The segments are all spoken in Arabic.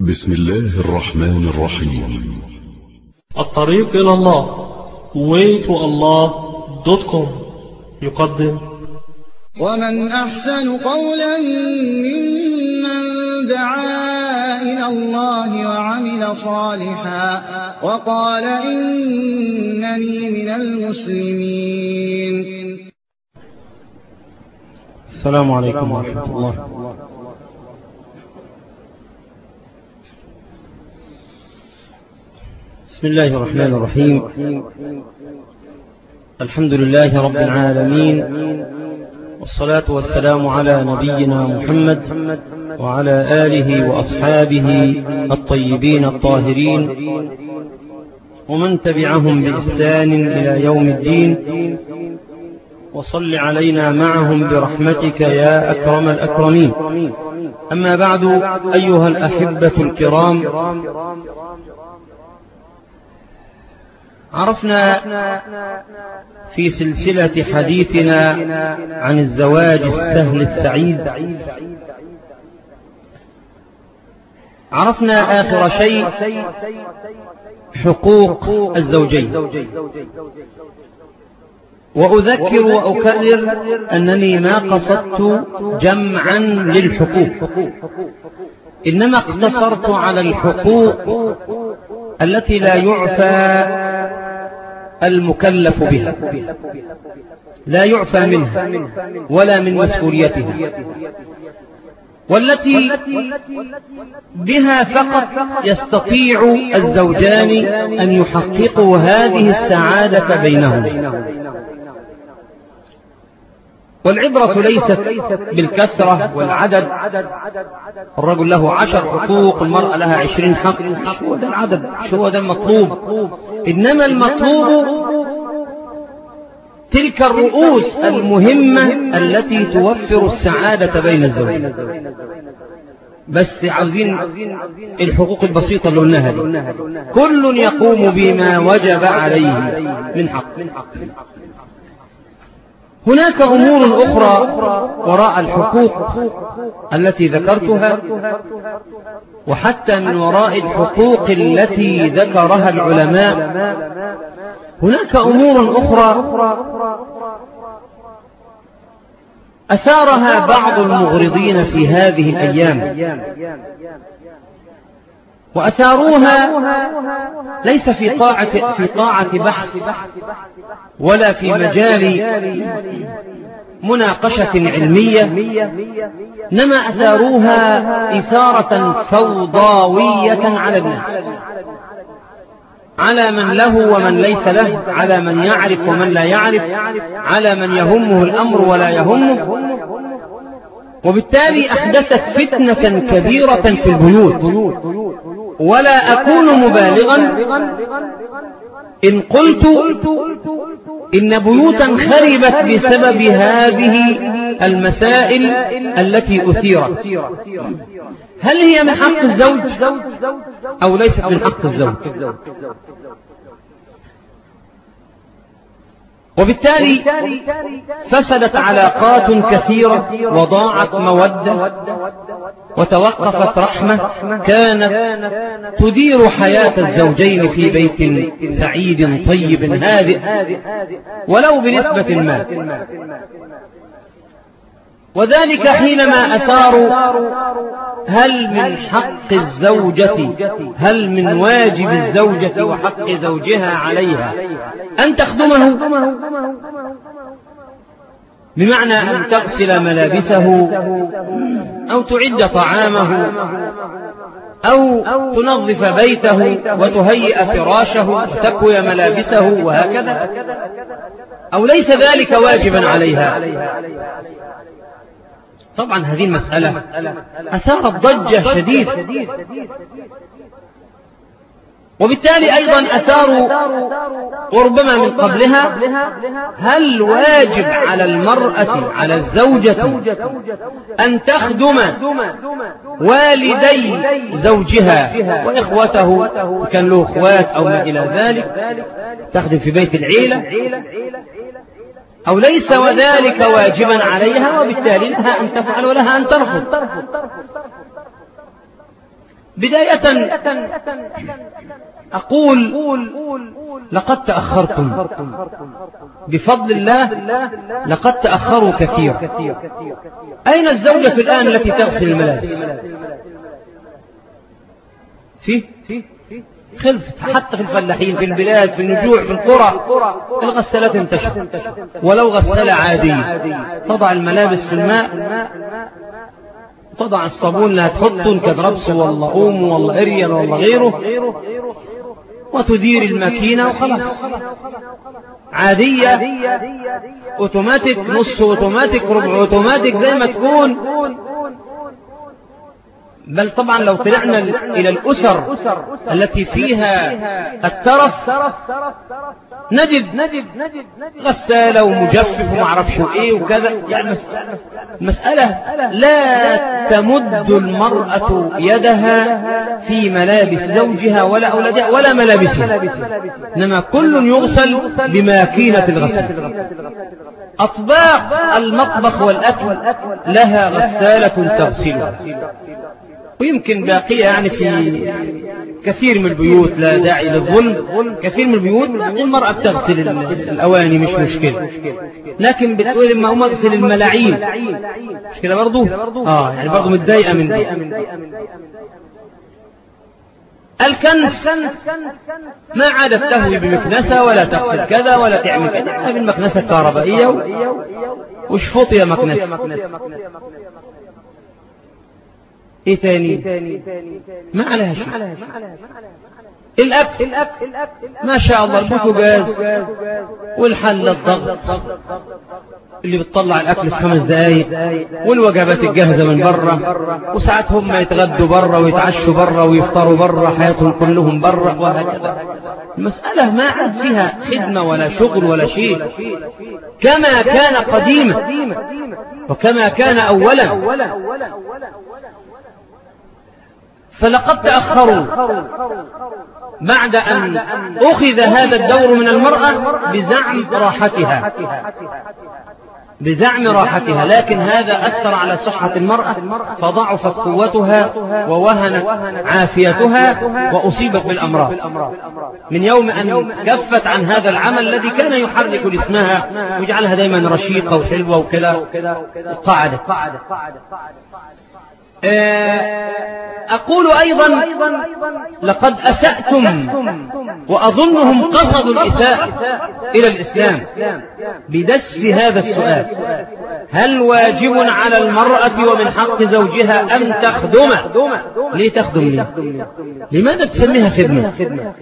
بسم الله الرحمن الرحيم. الطريق إلى الله waytoallah.com يقدم: ومن أحسن قولا ممن دعا إلى الله وعمل صالحا وقال إنني من المسلمين. السلام عليكم ورحمة الله. بسم الله الرحمن الرحيم. الحمد لله رب العالمين، والصلاة والسلام على نبينا محمد وعلى آله وأصحابه الطيبين الطاهرين ومن تبعهم بإحسان إلى يوم الدين، وصل علينا معهم برحمتك يا أكرم الأكرمين. أما بعد، أيها الأحبة الكرام، عرفنا في سلسلة حديثنا عن الزواج السهل السعيد، عرفنا آخر شيء حقوق الزوجين. وأذكر وأكرر أنني ما قصدت جمعا للحقوق، إنما اقتصرت على الحقوق التي لا يعفى المكلف بها، لا يعفى منها ولا من مسؤوليتها، والتي بها فقط يستطيع الزوجان أن يحققوا هذه السعادة بينهم. والعبرة ليست بالكثرة والعدد، الرجل له 10 حقوق، المرأة لها 20 حق، مش هو ده العدد، مش هو ده المطلوب، إنما المطلوب تلك الرؤوس المهمة التي توفر السعادة بين الزوجين. بس عاوزين الحقوق البسيطة اللي قلناها دي، كل يقوم بما وجب عليه من حق. هناك أمور أخرى وراء الحقوق التي ذكرتها، وحتى من وراء الحقوق التي ذكرها العلماء هناك أمور أخرى أثارها بعض المغرضين في هذه الأيام، وأثاروها ليس في قاعة بحث ولا في مجال مناقشة علمية، إنما أثاروها إثارة فوضوية على الناس، على من له ومن ليس له، على من يعرف ومن لا يعرف، على من يهمه الأمر ولا يهمه، وبالتالي أحدثت فتنة كبيرة في البيوت. ولا أكون مبالغا إن قلت إن بيوتا خربت بسبب هذه المسائل التي أثيرت. هل هي من حق الزوج أو ليست من حق الزوج؟ وبالتالي فسدت علاقات كثيرة، وضاعت مودة، وتوقفت رحمة كانت تدير حياة الزوجين في بيت سعيد طيب هادئ ولو بنسبة ما. وذلك حينما أثاروا هل من حق الزوجة، هل من واجب الزوجة وحق زوجها عليها أن تخدمه، بمعنى أن تغسل ملابسه أو تعد طعامه أو تنظف بيته وتهيئ فراشه وتكوي ملابسه وهكذا، أو ليس ذلك واجبا عليها؟ طبعا هذه المسألة أثارت ضجة شديدة، وبالتالي أيضا أثاروا وربما من قبلها هل واجب على المرأة، على الزوجة، أن تخدم والدي زوجها وإخوته، كان له إخوات أو ما إلى ذلك، تخدم في بيت العيلة، أو ليس وذلك واجبا عليها، وبالتالي لها أن تفعل ولها أن ترفض؟ بداية أقول لقد تأخرتم بفضل الله، لقد تأخروا كثيرا. أين الزوجة الآن التي تغسل الملابس؟ خلصت. حتى في الفلاحين في البلاد في النجوع في القرى الغسالات انتشرت، ولو غسالة عادية تضع الملابس في الماء، تضع الصابون لا تحطه كدربس والله أوم والله إريال والله غيره، وتدير الماكينة وخلاص. عادية، اوتوماتيك، نص اوتوماتيك، ربع اوتوماتيك، زي ما تكون. بل طبعا لو طلعنا إلى الأسر التي فيها الترف نجد غسالة ومجفف ومعرفش ايه وكذا. يعني المسألة لا تمد المرأة يدها في ملابس زوجها ولا أولادها ولا ملابسها، إنما كل يغسل بماكينة الغسل. أطباق المطبخ والأكل لها غسالة تغسلها، ويمكن باقية يعني في كثير من البيوت، لا داعي للظلم، كثير من البيوت المرأة بتغسل الأواني مش مشكلة، لكن بتقول ما أقوم أغسل الملاعين مش كده برضو؟ يعني برضو متضايقة من دي. الكنس ما عادت تهوي بمكنسة ولا تغسل كذا ولا تعمل كذا، بالمكنسة الكهربائية وشفط يا مكنسة. ايه تاني؟ ما عليها شيء. الأكل ما شاء الله، البوتاجاز والحلة الضغط اللي بتطلع الأكل في 5 دقايق، والوجبات الجاهزة من برا، وساعات هم يتغدوا برا ويتعشوا برا ويفطروا برا، حياتهم كلهم برا وهكذا. المسألة ما عاد فيها خدمة ولا شغل ولا شيء، كما كان قديما وكما كان أولا. فلقد تأخروا بعد أن أخذ هذا الدور من المرأة بزعم راحتها، لكن هذا أثر على صحة المرأة، فضعفت قوتها ووهنت عافيتها وأصيبت بالأمراض من يوم أن كفت عن هذا العمل الذي كان يحرك جسمها ويجعلها دائما رشيقة وحلوة وكذا. قعدت. أقول أيضا لقد أسأتم، وأظنهم قصدوا الإساءة إلى الإسلام بدس هذا السؤال: هل واجب على المرأة ومن حق زوجها أن تخدم؟ ليه تخدم؟ لماذا تسميها خدمة؟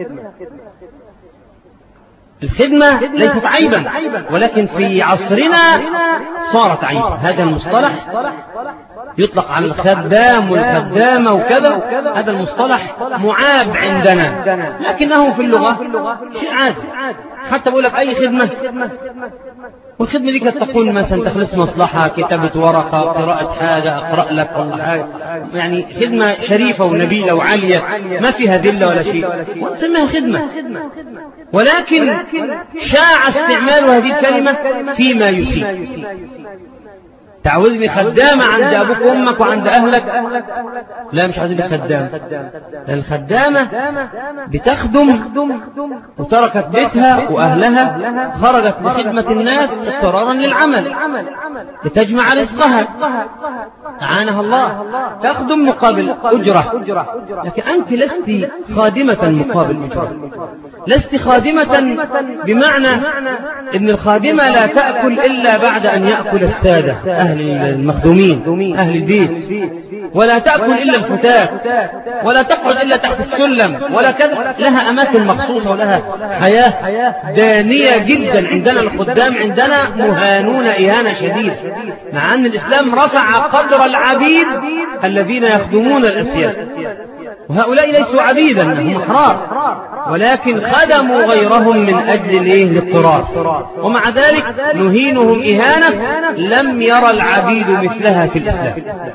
الخدمة ليست عيبا، ولكن في عصرنا صارت عيبا. هذا المصطلح يطلق على الخدام والخدامة وكذا، هذا المصطلح معاب عندنا، لكنه في اللغة شيء عادي. حتى بقول لك أي خدمة، والخدمة دي قد تكون مثلا تخلص مصلحة، كتابة ورقة، قراءة حاجة، أقرأ لك ولا حاجة، يعني خدمة شريفة ونبيلة وعالية ما فيها ذلة ولا شيء، ونسميها خدمة. ولكن شاع استعمال هذه الكلمة فيما يسيء. تعوزني خدامة عند أبوك وأمك وعند أهلك؟ لا، مش عايزين خدامة. الخدامة بتخدم وتركت بيتها وأهلها، خرجت لخدمة الناس اضطرارا للعمل لتجمع رزقها، أعانها الله، تخدم مقابل أجرة. لكن أنت لست خادمة مقابل أجرة، لست خادمة بمعنى أن الخادمة لا تأكل إلا بعد أن يأكل السادة أهل المخدومين أهل البيت، ولا تأكل إلا الفتاة، ولا تقعد إلا تحت السلم ولا كذا. لها أماكن مخصوصة ولها حياة دانية جدا. عندنا الخدام عندنا مهانون إهانة شديدة، مع أن الإسلام رفع قدر العبيد الذين يخدمون الأسياد، وهؤلاء ليسوا عبيدا، هم أحرار، ولكن خدموا غيرهم من أجل الاضطرار، ومع ذلك نهينهم إهانة لم يرى العبيد مثلها في الإسلام.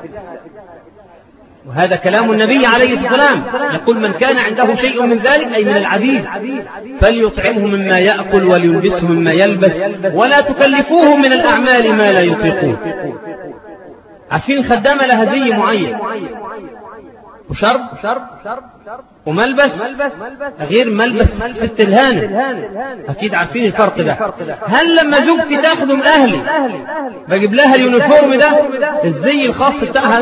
وهذا كلام النبي عليه السلام، يقول: من كان عنده شيء من ذلك، أي من العبيد، فليطعمه مما يأكل وليلبسه مما يلبس، ولا تكلفوه من الأعمال ما لا يطيقون. عارفين الخدامة لها زي معين، وشرب وملبس غير ملبس ست الهانة. أكيد عارفين الفرق ده. هل لما زوجتي تخدم أهلي بجيب لها اليونيفورم ده الزي الخاص بتاعها؟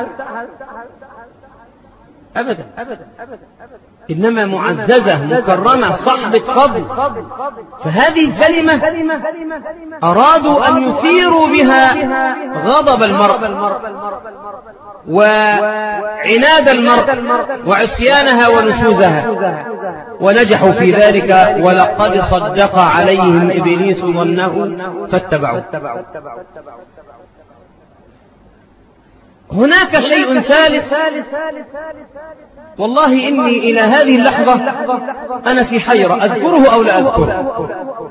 أبدا. إنما معززة مكرمة صاحبة فضل. فهذه الكلمة أرادوا أن يثيروا بها غضب المرء وعناد المرء وعصيانها ونشوزها، ونجحوا في ذلك. ولقد صدق عليهم إبليس ظنه فاتبعوا. هناك شيء ثالث، والله إني إلى هذه اللحظة أنا في حيرة أذكره أو لا أذكره.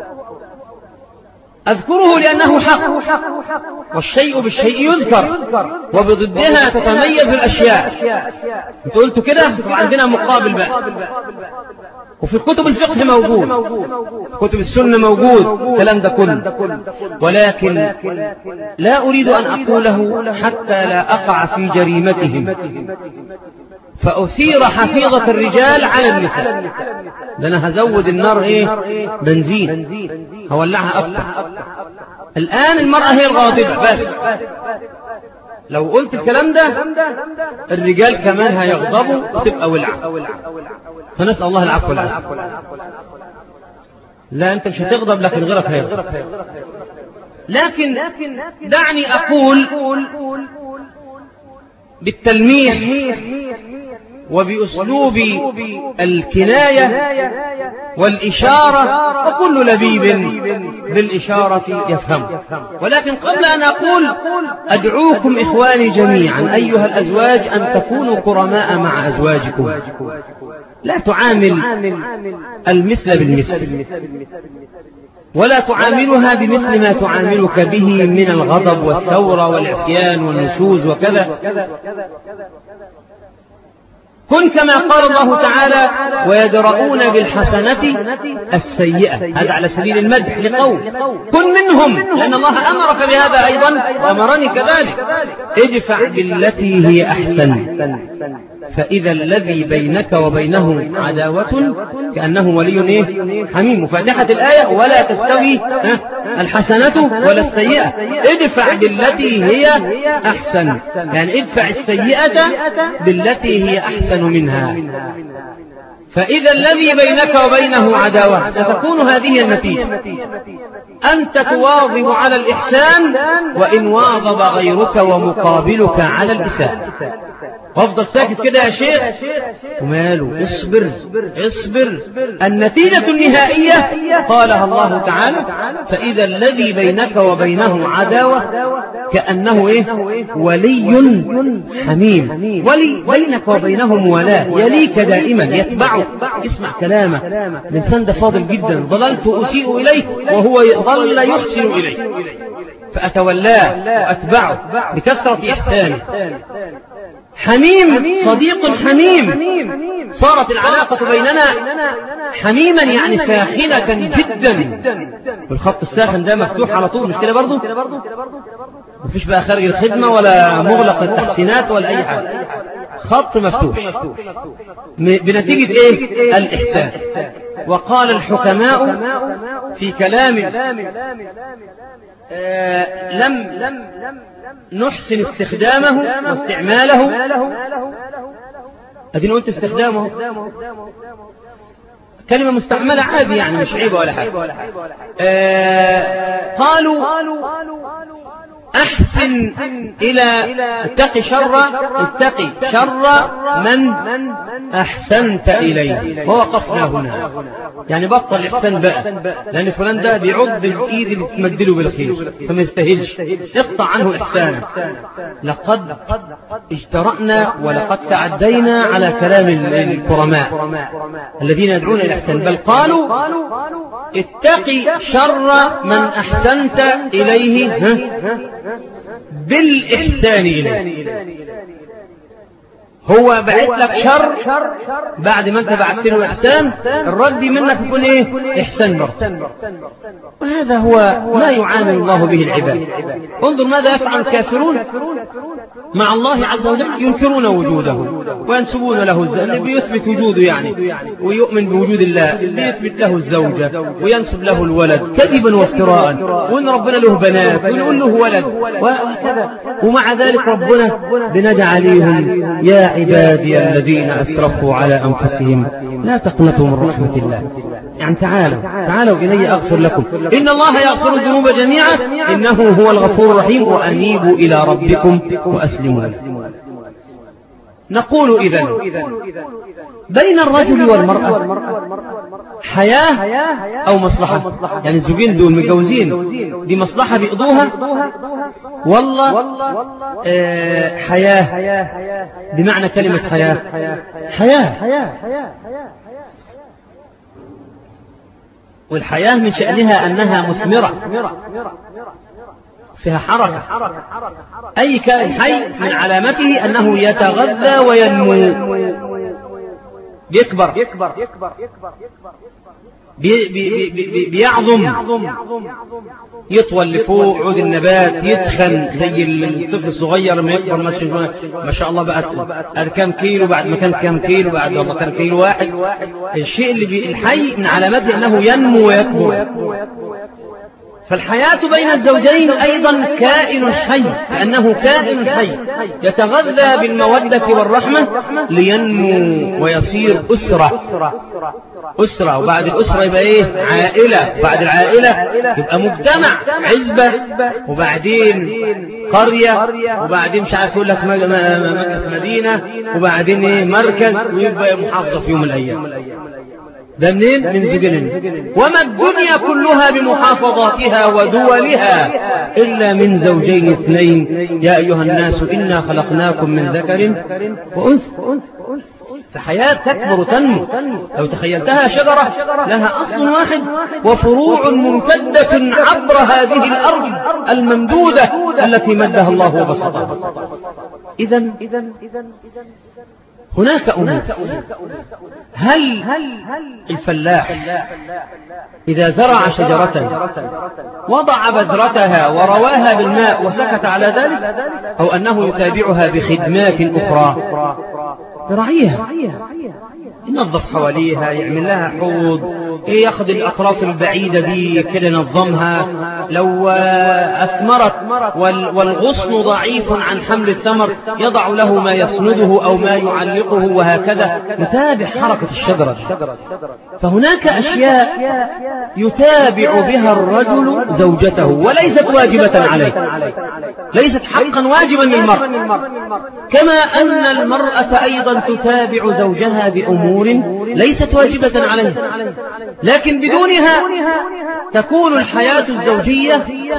أذكره لأنه حق، والشيء بالشيء يذكر، وبضدها تتميز الأشياء. انت قلت كده، عندنا مقابل بقى. وفي كتب الفقه موجود، في كتب السنة موجود الكلام ده كله، ولكن لا أريد أن أقوله حتى لا أقع في جريمتهم فأثير حفيظة الرجال على النساء. ده أنا هزود النار بنزين، هولعها أكتر. الآن المرأة هي الغاضبة بس. لو قلت الكلام ده الرجال كمان هيغضبوا وتبقى ولعة. فنسأل الله العفو والعافية. لا أنت مش هتغضب، لكن غيرك هيغضب. لكن دعني أقول بالتلميح وبأسلوب الكناية والإشارة، وكل لبيب بالإشارة يفهم. ولكن قبل أن أقول أدعوكم إخواني جميعا أيها الأزواج أن تكونوا كرماء مع أزواجكم. لا تعامل المثل بالمثل، ولا تعاملها بمثل ما تعاملك به من الغضب والثورة والعصيان والنشوز وكذا. كن كما قال الله تعالى ويدرؤون بالحسنة السيئة، هذا على سبيل المدح لقوم. كن منهم، لأن الله أمرك بهذا أيضا وأمرني كذلك. ادفع بالتي هي أحسن، فإذا الذي بينك وبينه عداوة كأنه ولي حميم. فاتحة الآية ولا تستوي الحسنة ولا السيئة. ادفع بالتي هي أحسن، يعني ادفع السيئة بالتي هي أحسن منها، فإذا الذي بينك وبينه عداوة. ستكون هذه النتيجة، أنت تواظب على الإحسان وإن واظب غيرك ومقابلك على الإساءة. وافضل ساكت كده يا شيخ وماله، اصبر اصبر. النتيجة النهائية قالها الله تعالى فإذا الذي بينك وبينه عداوة كأنه ولي حميم. ولي بينك وبينه موالاة، يليك دائما، يتبعك، يسمع كلامك. الإنسان ده فاضل جدا، ظللت أسيء إليه وهو ظل يحسن إليه، فأتولاه وأتبعه بكثرة إحسانه. حميم، صديق حميم. صارت العلاقة بيننا حميما، يعني ساخنة جدا. والخط الساخن ده مفتوح على طول، مش كده برضو؟ مفيش بقى خارج الخدمة ولا مغلق التحسينات ولا أي حاجة، خط مفتوح بنتيجة الإحسان. وقال الحكماء في كلام لم نحسن استخدامه واستعماله. أدين قلت استخدامه، كلمة مستعملة عادي، يعني مش عيبة ولا حاجة. قالوا أحسن إلى اتقي شر من أحسنت إليه. ووقفنا هنا، يعني بطل الإحسان بقى، لأن فلان ده بيعض الإيد اللي تمدله بالخير فما يستاهلش، اقطع عنه إحسانه. لقد اجترأنا ولقد تعدينا على كلام الكرماء الذين يدعون إلى الإحسان، بل قالوا اتقي شر من أحسنت إليه بالإحسان إليه. هو بعت لك شر بعد ما انت بعت له إحسان، الرد منك يكون ايه؟ إحسان برضه. وهذا هو ما يعامل الله به العباد. انظر ماذا يفعل الكافرون مع الله عز وجل، ينكرون وجوده وينسبون له اللي بيثبت وجوده يعني، ويؤمن بوجود الله، بيثبت له الزوجة وينسب له الولد كذبا وافتراء، وإن ربنا له بنات ونقول له ولد وهكذا. ومع ذلك ربنا بندى عليهم: يا عبادي الذين أسرفوا على أنفسهم لا تقنطوا من رحمة الله. يعني تعالوا إلي أغفر لكم، إن الله يغفر الذنوب جميعا إنه هو الغفور الرحيم، وأنيبوا إلى ربكم وأسلموا له. نقول إذن بين الرجل والمرأة حياة أو مصلحة، يعني الزوجين دول متجوزين دي مصلحة بيقضوها، والله حياة بمعنى كلمة حياة. والحياة من شأنها أنها مثمرة، فيها حركة. أي كائن حي من علامته أنه يتغذى وينمو، بيكبر، بيعظم، يطول لفوق عود النبات، يتخن زي الطفل الصغير لما يكبر ما شاء الله بقى كام كيلو، بعد ما كان كام كيلو، بعد والله كان كيلو واحد. الشيء اللي الحي من علامته أنه ينمو ويكبر. فالحياة بين الزوجين أيضا كائن حي، لأنه كائن حي يتغذى بالمودة والرحمة لينمو ويصير أسرة، وبعد الأسرة يبقى إيه؟ عائلة، بعد العائلة يبقى مجتمع، عزبة، وبعدين قرية، وبعدين مش عارف يقول لك مركز مدينة، وبعدين إيه؟ مركز، ويبقى محافظة في يوم من الأيام. ده منين؟ من زوجين. وما الدنيا كلها بمحافظاتها ودولها إلا من زوجين اثنين، يا أيها الناس إنا خلقناكم من ذكر وأنثى. فحياة تكبر وتنمو. لو تخيلتها شجرة لها أصل واحد وفروع ممتدة عبر هذه الأرض الممدودة التي مدها الله وبسطها. إذن هناك أمور. هل الفلاح إذا زرع شجرة وضع بذرتها ورواها بالماء وسكت على ذلك، أو أنه يتابعها بخدمات أخرى، يراعيها، ينظف حواليها، يعمل لها حوض، ياخذ الأطراف البعيدة دي كده ينظمها، لو أثمرت والغصن ضعيف عن حمل الثمر يضع له ما يسنده أو ما يعلقه، وهكذا نتابع حركة الشجرة. فهناك أشياء يتابع بها الرجل زوجته وليست واجبة عليه، ليست حقا واجبا للمرء، كما أن المرأة أيضا تتابع زوجها بأمور ليست واجبة عليه، لكن بدونها تكون الحياة الزوجية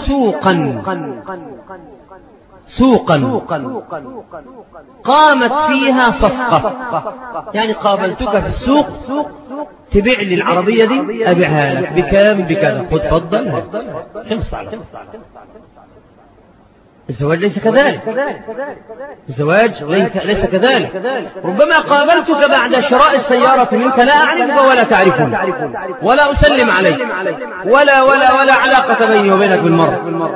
سوقا قامت فيها صفقة. يعني قابلتك في السوق، تبيع لي العربية دي، أبيعها لك بكام؟ بكذا، خذ فضل، خلص على. الزواج ليس كذلك، الزواج ليس كذلك. ربما قابلتك بعد شراء السيارة منك، لا أعرفك ولا تعرفني ولا أسلم عليك ولا علاقة بيني وبينك بالمرء،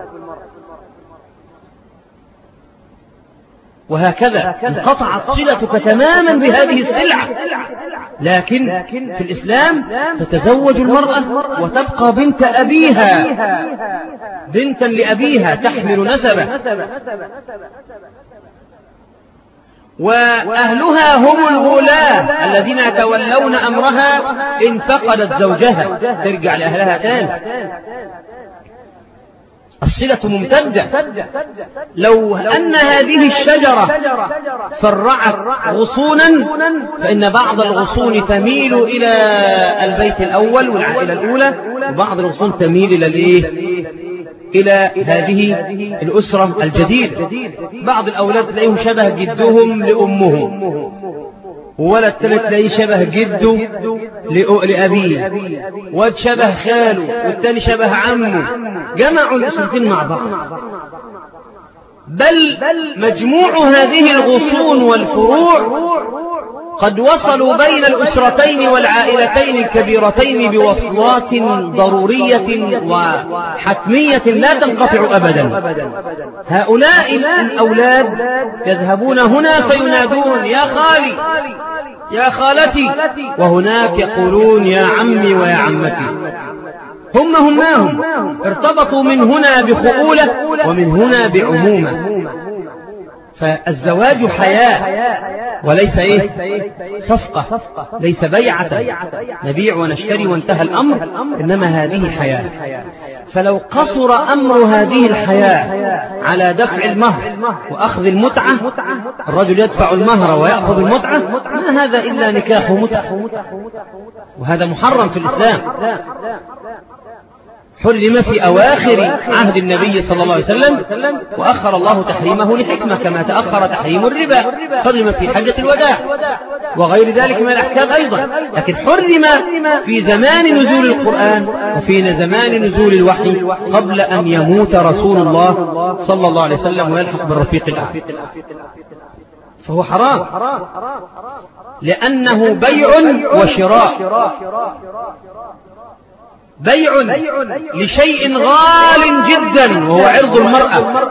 وهكذا انقطعت صلتك تماما بهذه السلعة. لكن في الإسلام تتزوج المرأة وتبقى بنت أبيها، بنتا لأبيها، تحمل نسبه، وأهلها هم الولاة الذين يتولون أمرها إن فقدت زوجها، ترجع لأهلها تاني. الصلة ممتدة. لو أن هذه الشجرة فرعت غصونا، فإن بعض الغصون تميل إلى البيت الأول والعائلة الأولى، وبعض الغصون تميل إلى هذه الأسرة الجديدة. بعض الأولاد تلاقيهم شبه جدهم لأمهم، وولد ثالث تلاقيه شبه جده لأبيه، واد شبه خاله، والتاني شبه عمه، جمعوا الأسرتين مع بعض. بل مجموع هذه الغصون والفروع قد وصلوا بين الأسرتين والعائلتين الكبيرتين بوصلات ضرورية وحتمية لا تنقطع أبدا. هؤلاء الأولاد يذهبون هنا فينادون يا خالي يا خالتي، وهناك يقولون يا عمي ويا عمتي. هم ارتبطوا من هنا بخؤولة ومن هنا بعمومة. فالزواج حياة وليس صفقة، ليس بيعة نبيع ونشتري وانتهى الأمر، إنما هذه حياة. فلو قصر أمر هذه الحياة على دفع المهر وأخذ المتعة، الرجل يدفع المهر ويأخذ المتعة، ما هذا إلا نكاح متعة، وهذا محرم في الإسلام. حرم في أواخر عهد النبي صلى الله عليه وسلم، وأخر الله تحريمه لحكمة، كما تأخر تحريم الربا، حرم في حجة الوداع وغير ذلك من الأحكام أيضا. لكن حرم في زمان نزول القرآن وفي زمان نزول الوحي قبل أن يموت رسول الله صلى الله عليه وسلم ويلحق بالرفيق الأعلى، فهو حرام لأنه بيع وشراء، بيع لشيء غال جدا وهو عرض المرأة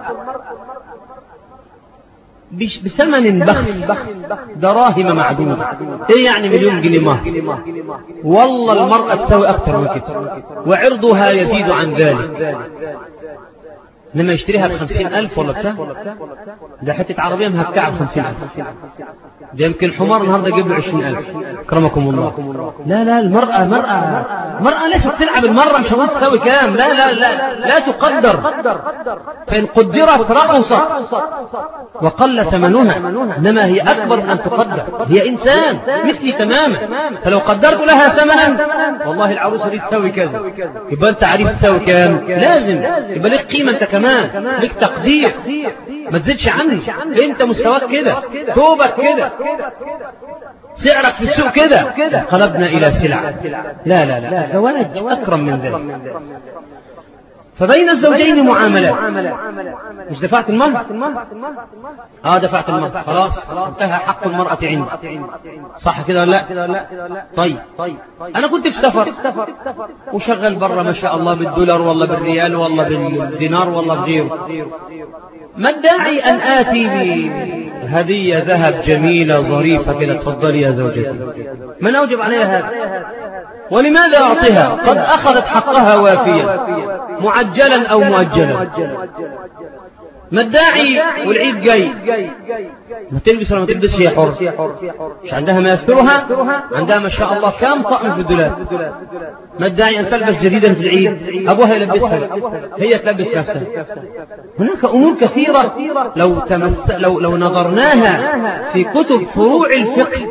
بثمن بخس، دراهم معدودة. ايه يعني مليون جنيه مهر؟ والله المرأة تساوي أكثر من كده، وعرضها يزيد عن ذلك. لما يشتريها ب50,000 ولا بتاع، ده حتة عربية مهكعة ب50,000، ده يمكن حمار النهارده يجيب له 20,000. أكرمكم الله. لا المرأة ليست تلعب المرة، مش هقول تساوي كام، لا تقدر. فإن قدرت رخصت وقل ثمنها، إنما هي أكبر من أن تقدر، هي إنسان مثلي تماما. فلو قدرت لها ثمنا، والله العروسة دي تساوي كذا، يبقى أنت عارف تساوي كام، لازم يبقى لك قيمة، أنت كمان لك تقدير، ما تزيدش عني، أنت مستواك كده، توبك كده، سعرك في السوق كده. قلبنا إلى سلع. لا الزواج أكرم من ذلك. فبين الزوجين معاملات. مش دفعت المهر؟ دفعت المهر، خلاص انتهى حق المرأة عندي، صح كده ولا لا؟ طيب أنا كنت في سفر وشغل برا ما شاء الله بالدولار والله بالريال والله بالدينار والله بغيره، ما الداعي أن آتي بهدية ذهب جميلة ظريفة كده، تفضلي يا زوجتي، من أوجب عليها هذا؟ ولماذا أعطيها؟ قد أخذت حقها وافيا، معجلا أو مؤجلا. ما الداعي والعيد جاي، ما تلبس ولا ما تلبس هي حر، مش عندها ما يسترها، عندها ما شاء الله كام طقم في الدولاب، ما الداعي أن تلبس جديدا في العيد، أبوها يلبسها، هي تلبس نفسها. هناك أمور كثيرة لو نظرناها في كتب فروع الفقه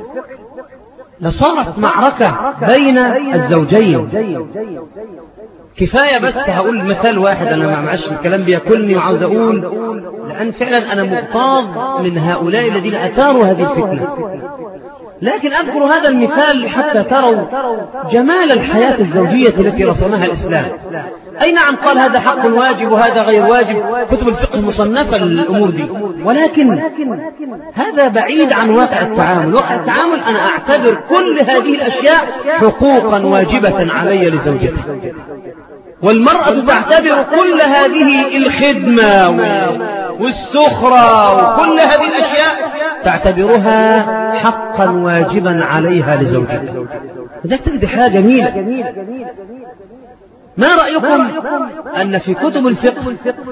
لصارت معركة بين الزوجين. كفاية بس هقول مثال واحد، أنا ما معش الكلام بياكلني وعاوز أقول، لأن فعلا أنا مغتاظ من هؤلاء الذين أثاروا هذه الفتنة. لكن أذكر هذا المثال حتى تروا جمال الحياة الزوجية التي رسمها الإسلام. أي نعم قال هذا حق واجب وهذا غير واجب، كتب الفقه مصنفة للأمور دي، ولكن هذا بعيد عن واقع التعامل. واقع التعامل أنا أعتبر كل هذه الأشياء حقوقا واجبة علي لزوجتي، والمرأة تعتبر كل هذه الخدمة والسخرة وكل هذه الأشياء تعتبرها حقا واجبا عليها لزوجها. هذا تجد حاجة جميلة. ما رأيكم أن في كتب الفقه،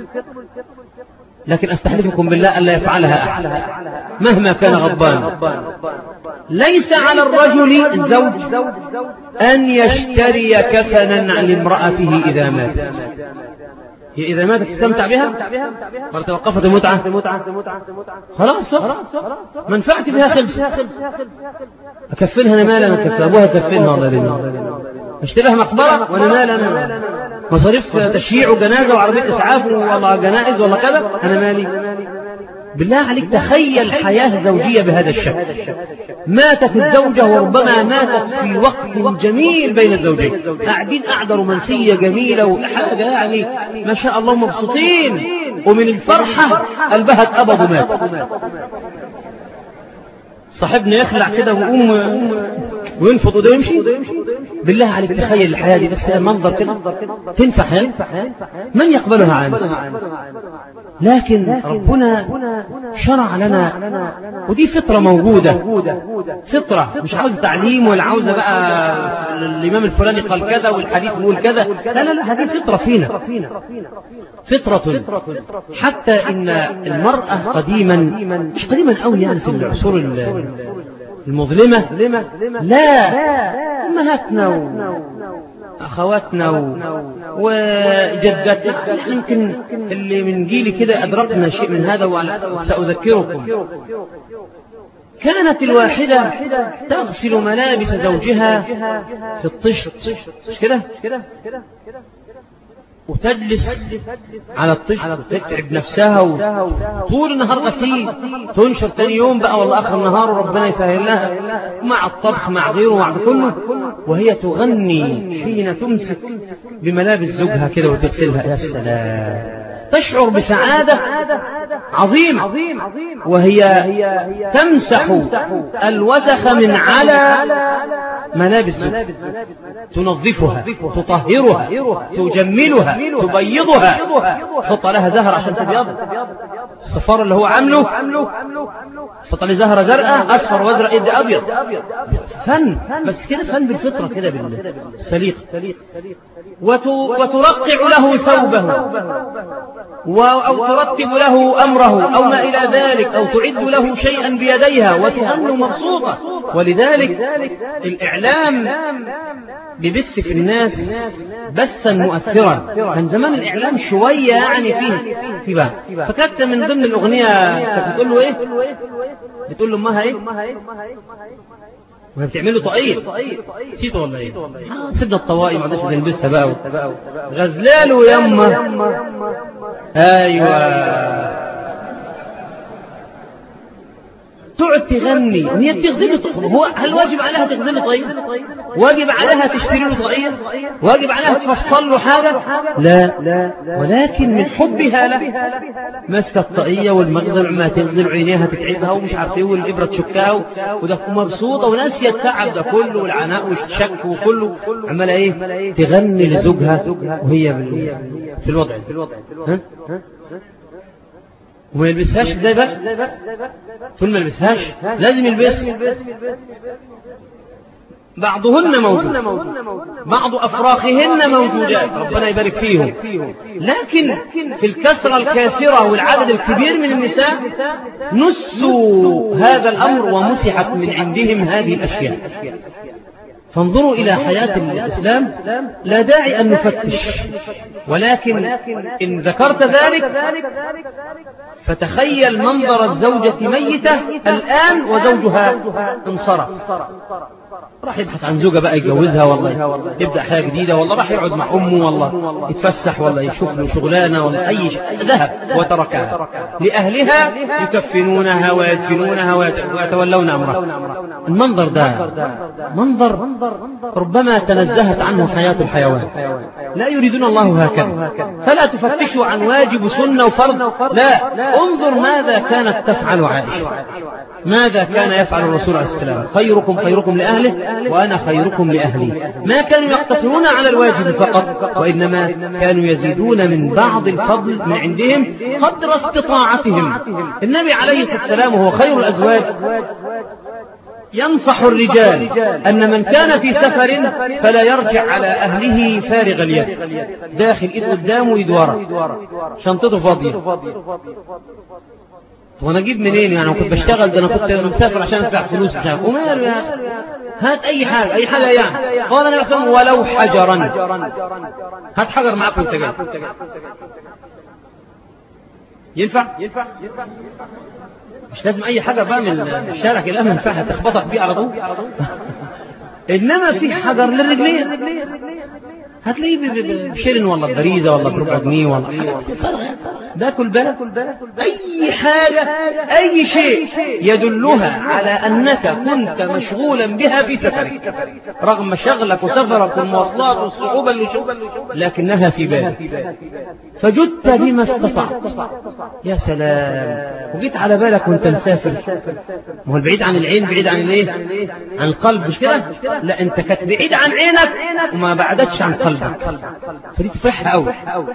لكن أستحلفكم بالله ألا يفعلها أحد مهما كان غضبان، ليس على الرجل الزوج أن يشتري كفنا لامرأته إذا مات. هي إذا ماتت تستمتع بها وتوقفت المتعة، خلاص منفعتي بها خلص، أكفنها أنا مالا، أكفنها أبوها كفنها، والله لله اشتريها مقبرة وأنا مالا، مصاريف تشييع وجنازة وعربية إسعاف والله جنائز والله كذا، أنا مالي. بالله عليك تخيل حياة زوجية بهذا الشكل، ماتت الزوجة وربما ماتت في وقت جميل بين الزوجين، قاعدين قعدة رومانسية جميلة وحاجة يعني ما شاء الله مبسوطين، ومن الفرحة قلبها اتقبض ومات. صاحبنا يخلع كده ويقوم وينفض وده يمشي. بالله عليك تخيل الحياة دي بس منظر كده تنفع حياة؟ من يقبلها عامس؟ لكن ربنا شرع لنا، ودي فطرة موجودة، فطرة مش عاوز تعليم ولا عاوزة بقى الإمام الفلاني قال كذا والحديث يقول كذا، لا لا لا، هذه فطرة فينا، فطرة. حتى إن المرأة قديما، مش قديما قوي يعني في العصور المظلمة، لا، أمهاتنا أخواتنا وجداتنا يمكن اللي من جيلي كده أدركنا شيء من هذا وسأذكركم. كانت الواحدة تغسل ملابس زوجها في الطشت، مش كده؟ وتجلس على الطشت وتتعب نفسها وطول النهار غسيل، تنشر تاني يوم بقى والله آخر النهار وربنا يسهل لها مع الطبخ مع غيره ومع كله، وهي تغني حين تمسك بملابس زوجها كده وتغسلها. يا سلام، تشعر بسعادة عظيمة وهي تمسح الوسخ من على ملابس زوجها، تنظفها، تطهرها، تجملها، تبيضها، تحط لها زهر عشان تبيض، الصفار اللي هو عامله تحط لها زهرة زرقاء أصفر وازرق إيد أبيض. فن، بس كده فن بالفطرة كده بالسليق. وترقع له ثوبه أو ترتب له أمره أو ما إلى ذلك، أو تعد له شيئا بيديها وتغني مبسوطة. ولذلك الإعلام ببث في الناس بثا مؤثرا. كان زمان الإعلام شوية يعني فيه بقى، فكانت من ضمن الأغنية كانت بتقول له إيه؟ بتقول له أمها إيه؟ وهي بتعمل له طاقية، نسيته ولا إيه؟ سيبنا الطواقي ما عادش نلبسها بقى، غزلاله يما. أيوة، تقعد تغني وهي بتغزل له. هو هل واجب عليها تغزل له طاقية؟ واجب عليها تشتري له طاقية؟ واجب عليها تفصل له حاجة؟ لا، ولكن من حبها له مسك الطاقية والمغزل ما تغزل عينيها تتعبها ومش عارف ايه والإبرة تشكها وده مبسوطة وناسية التعب ده كله والعناء والشك وكله، عمالة ايه؟ تغني لزوجها وهي في الوضع. ها؟ وما يلبسهاش ازاي بقى؟ طول ما يلبسهاش لازم يلبس. بعضهن موجود، بعض أفراخهن موجودات، ربنا يبارك فيهم، لكن في الكثرة الكاثرة والعدد الكبير من النساء نسوا هذا الأمر ومسحت من عندهم هذه الأشياء. فانظروا إلى حياة الإسلام، لا داعي أن نفتش، ولكن إن ذكرت ذلك فتخيل منظر الزوجة ميتة الآن وزوجها انصرف، راح يبحث عن زوجة بقى يتجوزها، والله يبدأ حياة جديدة، والله راح يقعد مع أمه، والله يتفسح، والله يشوف له شغلانة، والله أي شيء، ذهب وتركها لأهلها يكفنونها ويدفنونها ويتولون أمرها. المنظر ده منظر ربما تنزهت عنه حياة الحيوان. لا يريدون الله هكذا، فلا تفتشوا عن واجب وسنة وفرض، لا، انظر ماذا كانت تفعل عائشة، ماذا كان يفعل الرسول عليه السلام. خيركم خيركم لأهله وأنا خيركم لأهلي. ما كانوا يقتصرون على الواجب فقط، وإنما كانوا يزيدون من بعض الفضل من عندهم قدر استطاعتهم. النبي عليه الصلاة والسلام وهو خير الأزواج ينصح الرجال أن من كان في سفر فلا يرجع على أهله فارغ اليد، داخل إيد قدامه وإيد ورا، شنطته فاضية. وانا اجيب منين يعني؟ كنت بشتغل، ده انا كنت مسافر عشان ادفع فلوس، مش عارف. وماله يا اخي، هات اي حاجه يعني. قال انا مثلا ولو حجرا، هات حجر معاك وانت جاي. ينفع؟ مش لازم اي حاجه بقى من الشارع كده ما ينفعها تخبطك بيه على طول. انما في حجر للرجلين، هتلاقيه بشيرن ولا ببريزة ولا بربع جنيه ولا ده كل بالك. أي حاجة أي شيء يدلها على أنك كنت مشغولا بها في سفرك رغم شغلك وسفرك والمواصلات والصعوبة اللي لكنها في بالك فجدت بما استطعت. يا سلام. وجيت على بالك وانت مسافر. ما هو البعيد عن العين بعيد عن الايه؟ عن القلب مش كده؟ لا انت كنت بعيد عن عينك وما بعدتش عن قلبك فدي تفرحها قوي.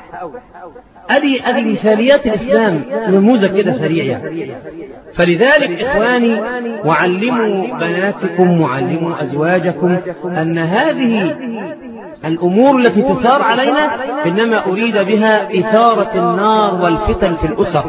ادي مثاليات الاسلام نموذج كده سريع يعني. فلذلك اخواني وعلموا بناتكم وعلموا ازواجكم ان هذه الامور التي تثار علينا انما اريد بها اثارة النار والفتن في الاسر.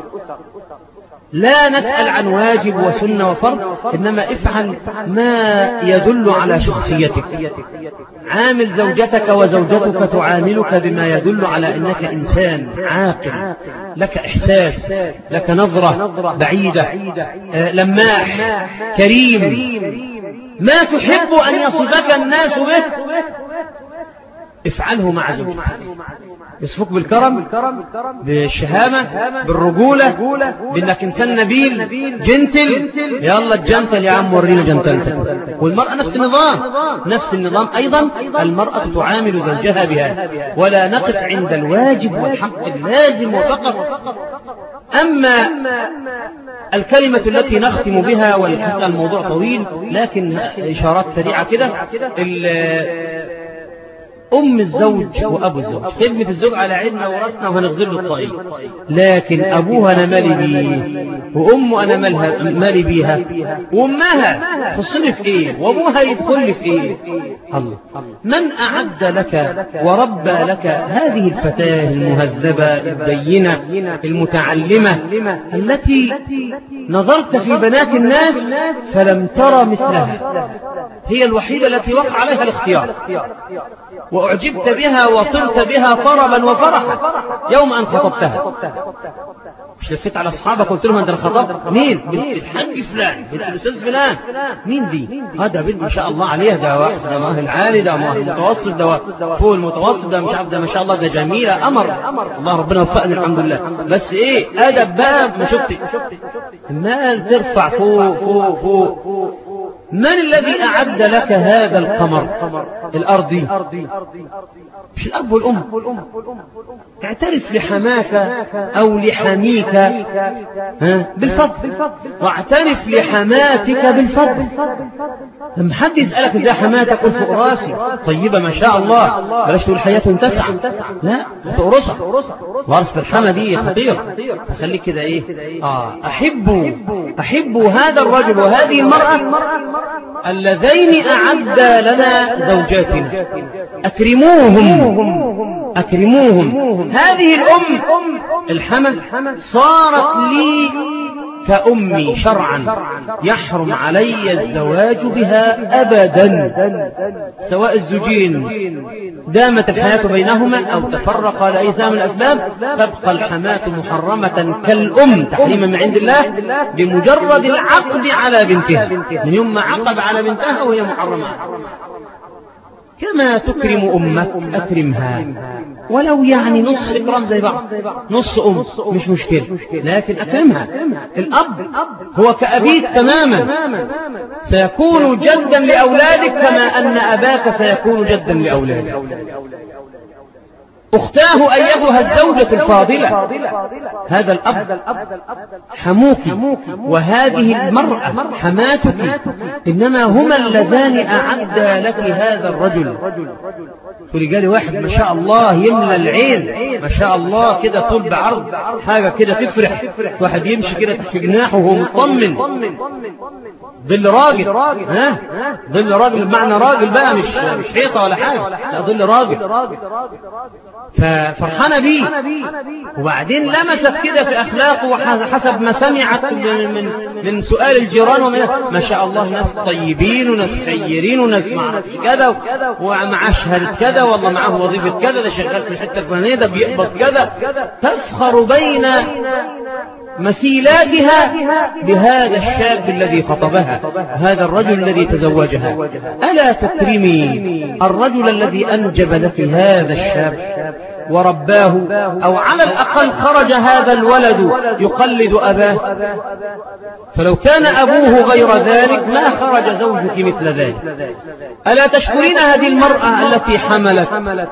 لا نسأل عن واجب وسنة وفرض إنما افعل ما يدل على شخصيتك. عامل زوجتك وزوجتك تعاملك بما يدل على أنك إنسان عاقل لك إحساس لك نظرة بعيدة لماح كريم ما تحب أن يصفك الناس به افعله مع زوجتك. يصفك بالكرم بالشهامة بالرجولة بأنك إنسان نبيل جنتل. يلا الجنتل يا عم ورينا جنتلتك. والمرأة نفس النظام أيضا. المرأة تعامل زوجها بها ولا نقف عند الواجب والحق اللازم وفقط. أما الكلمة التي نختم بها والحقيقة الموضوع طويل لكن إشارات سريعة كده. أم الزوج وأبو الزوج خدمة الزوج على عيننا وراسنا وهنغزل له الطريق لكن أبوها أنا مالي بيه وأمه أنا مالي بيها وأمها خصني في إيه وأبوها يدخل في إيه. الله من أعد لك وربى لك هذه الفتاة المهذبة الدينة المتعلمة التي نظرت في بنات الناس فلم ترى مثلها. هي الوحيدة التي وقع عليها الاختيار وأعجبت بها وطرت بها طربا وفرحا يوم أن خطبتها. مش لفيت على أصحابك قلت لهم أنت الخطب مين؟ بنت الحاج فلان بنت الأستاذ فلان. مين دي؟ هذا بنت ما شاء الله عليها ده واحد ده مؤهل عالي ده مؤهل متوسط ده فوق المتوسط ده مش عارف ده ما شاء الله ده جميلة أمر الله ربنا وفقني الحمد لله. بس إيه أدب بقى ما شفت المال ترفع فوق. من الذي أعد لك هذا القمر الأرضي؟ مش الأب والأم. اعترف لحماك أو لحميك بالفضل واعترف لحماتك بالفضل. لما حد يسألك إذا حماتك قل فوق راسي طيبة ما شاء الله بلاش تقول حياة تسعى لا تقرصها وارث الحمى دي خطير. فخليك كده إيه أحبوا هذا الرجل وهذه المرأة اللذين أعد لنا زوجاتنا أكرموهم. هذه الأم الحمى صارت لي كأمي شرعا يحرم علي الزواج بها أبدا سواء الزوجين دامت الحياة بينهما أو تفرقا لأي سبب من الأسباب تبقى الحماة محرمة كالأم تحريما من عند الله بمجرد العقد على بنتها. من يوم ما عقد على بنتها وهي محرمة. كما تكرم أمك أكرمها ولو يعني نص إكرام زي بعض نص مش مشكلة لكن أكرمها. الأب هو كأبيك تماما سيكون جدا لأولادك كما أن أباك سيكون جدا لأولادك. أختاه أيتها الزوجة الفاضلة هذا الأب حموك وهذه المرأة حماتك إنما هما اللذان أعد لك هذا الرجل. ورجال واحد ما شاء الله يملى العين ما شاء الله كده طول بعرض حاجة كده تفرح. واحد يمشي كده تحت جناحه وهو مطمن ظل راجل ظل راجل بمعنى راجل بقى مش حيطة ولا حاجة لا ظل راجل ففرحانة بيه. وبعدين لمست كده في أخلاقه وحسب ما سمعت من سؤال الجيران ما شاء الله ناس طيبين وناس خيرين وناس معرفش كذا ومعاه شهادة كذا والله معاه وظيفة كذا ده شغال في الحتة الفلانية ده بيقبض كذا. تفخر بين مثيلاتها بهذا الشاب الذي خطبها، هذا الرجل الذي تزوجها. ألا تكرمي الرجل الذي أنجب لك هذا الشاب ورباه، أو على الأقل خرج هذا الولد يقلد أباه؟ فلو كان أبوه غير ذلك ما خرج زوجك مثل ذلك. ألا تشكرين هذه المرأة التي حملت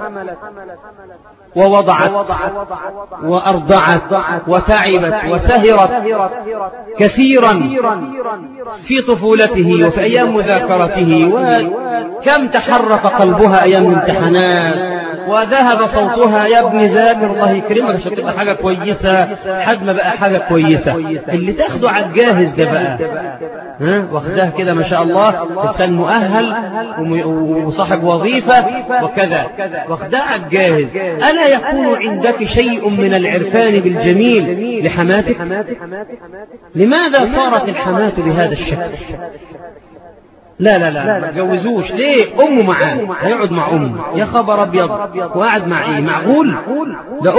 ووضعت وأرضعت وتعبت وسهرت كثيرا في طفولته وفي أيام مذاكرته، وكم تحرك قلبها أيام الامتحانات وذهب صوتها يا ابن ذاكر الله يكرمك عشان تبقى حاجة كويسة، حد ما بقى حاجة كويسة. اللي تاخده على الجاهز ده بقى واخداه كده ما شاء الله إنسان مؤهل وصاحب وظيفة وكذا، واخداه على الجاهز. ألا يكون عندك شيء من العرفان بالجميل لحماتك؟ لماذا صارت الحماة بهذا الشكل؟ لا لا لا ما تجوزوش. ليه؟ أمه معاه، هيقعد مع أمه. يا خبر أبيض، وقعد مع إيه؟ معقول؟ ده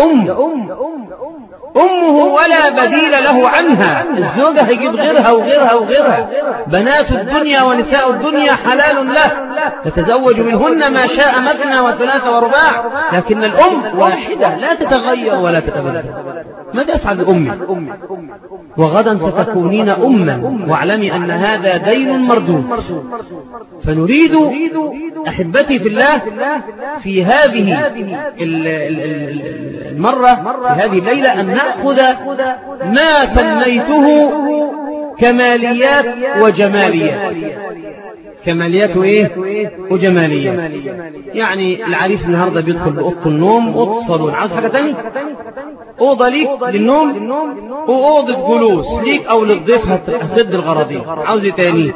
أمه ولا بديل له عنها. الزوجة هيجيب غيرها وغيرها وغيرها. بنات الدنيا ونساء الدنيا حلال له، تتزوج منهن ما شاء مثنى وثلاث ورباع، لكن الأم واحدة لا تتغير ولا تتبدل. ماذا يفعل أمي؟ وغدا ستكونين أما، واعلمي أن هذا دين مردود. فنريد أحبتي في الله في هذه المرة، في هذه الليلة، أن نأخذ ما سميته كماليات وجماليات. كماليات وإيه؟ وجماليات. يعني العريس النهاردة بيدخل بأوضة النوم، أوضة الصالون، عاوز حاجة تاني؟ أوضة ليك للنوم وأوضة جلوس ليك أو للضيف هتسد الغراضين، عاوز إيه تاني؟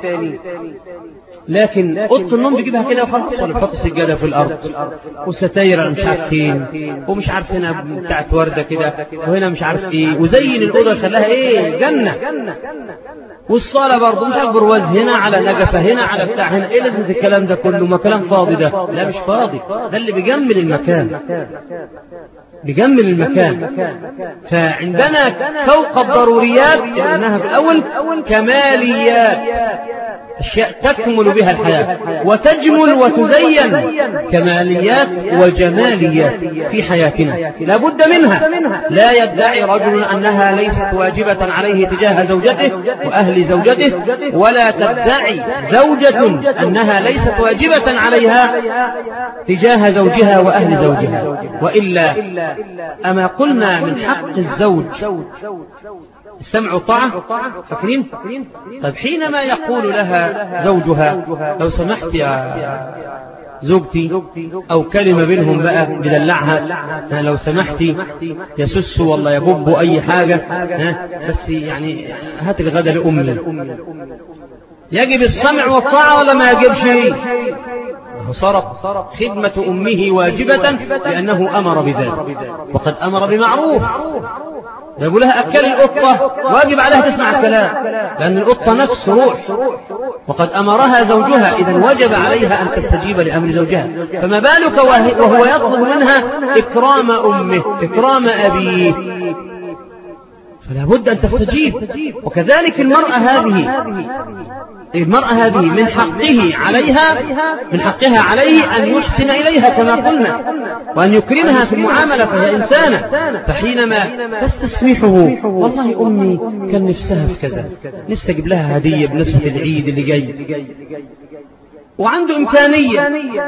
لكن أوضة النوم بيجيبها كده وخلاص، ويحط السجادة في الأرض والستاير مش عارف فين، ومش عارف هنا بتاعت وردة كده، وهنا مش عارف إيه، وزين الأوضة خلاها إيه؟ جنة. والصالة برضه مش عارف برواز هنا على نجفة هنا على بتاع هنا. إيه لازم الكلام ده كله؟ ما كلام فاضي ده. لا مش فاضي، ده اللي بيجمل المكان، بيجمل المكان. فعندنا فوق الضروريات لأنها في الأول كماليات، أشياء تكمل بها الحياة وتجمل وتزين. كماليات وجماليات في حياتنا لا بد منها. لا يدعي رجل أنها ليست واجبة عليه تجاه زوجته وأهل زوجته، ولا تدعي زوجة أنها ليست واجبة عليها تجاه زوجها وأهل زوجها. وإلا أما قلنا من حق الزوج السمع والطاعة؟ فاكرين؟ طيب حينما يقول لها زوجها لو سمحت يا زوجتي، أو كلمة بينهم بقى بدلعها، لو سمحتي يا سسو والله يا بوبو أي حاجة، بس يعني هات الغدا لأمي. يجب السمع والطاعة ولا ما يجبش؟ صارت خدمة أمه واجبة لأنه أمر بذلك، وقد أمر بمعروف. يقول لها أكل القطة، واجب عليها تسمع الكلام، لأن القطة نفس روح، وقد أمرها زوجها، إذن وجب عليها أن تستجيب لأمر زوجها. فما بالك وهو يطلب منها إكرام أمه إكرام أبيه؟ فلا بد أن تستجيب. وكذلك المرأة هذه من حقها عليه أن يحسن إليها كما قلنا، وأن يكرمها في المعاملة، فهي إنسانة. فحينما تستسمحه والله أمي كان نفسها في كذا، نفسي أجيب لها هدية بنسبة العيد اللي جاي، وعنده إمكانية،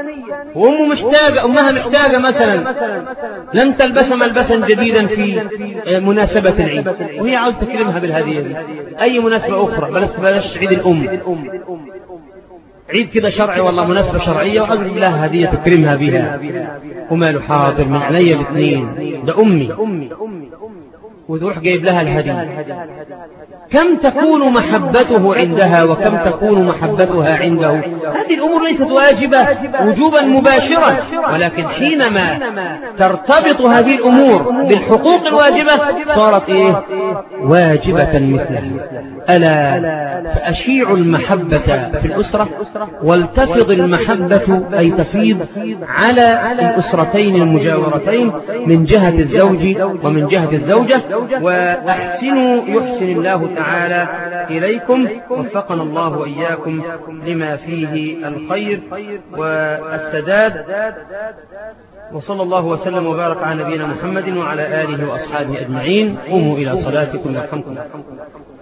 أمها محتاجة مثلا لن تلبس ملبسا جديدا في مناسبة العيد، وهي عاوز تكرمها بالهدية دي. أي مناسبة أخرى، بلاش عيد الأم، عيد كده شرعي والله مناسبة شرعية وعاوز لها هدية تكرمها بها، وماله حاضر من علي الاثنين، ده أمي، وتروح جايب لها الهدية. كم تكون محبته عندها وكم تكون محبتها عنده. هذه الأمور ليست واجبة وجوبا مباشرا، ولكن حينما ترتبط هذه الأمور بالحقوق الواجبة صارت واجبة مثلها. ألا فأشيعوا المحبة في الأسرة، ولتفض المحبة أي تفيض على الأسرتين المجاورتين من جهة الزوج ومن جهة الزوجة، وأحسنوا يحسن الله تعالى إليكم. وفقنا الله وإياكم لما فيه الخير والسداد. وصلى الله وسلم وبارك على نبينا محمد وعلى آله وأصحابه أجمعين. قوموا إلى صلاتكم يرحمكم.